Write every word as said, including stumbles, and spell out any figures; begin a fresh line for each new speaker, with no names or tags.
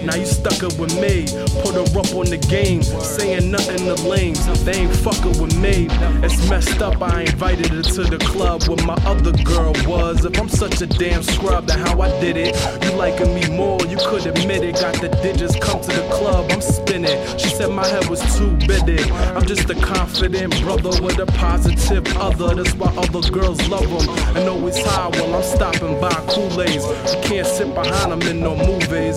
Now you stuck up with me, put her up on the game, saying nothing to lames, they ain't fucking with me. It's messed up, I invited her to the club where my other girl was. If I'm such a damn scrub, then how I did it? You liking me more, you could admit it. Got the digits, come to the club, I'm spinning. She said my head was too big. I'm just a confident brother with a positive other. That's why other girls love him and always high while I'm stopping by Kool-Aid's. You can't sit behind them in no movies.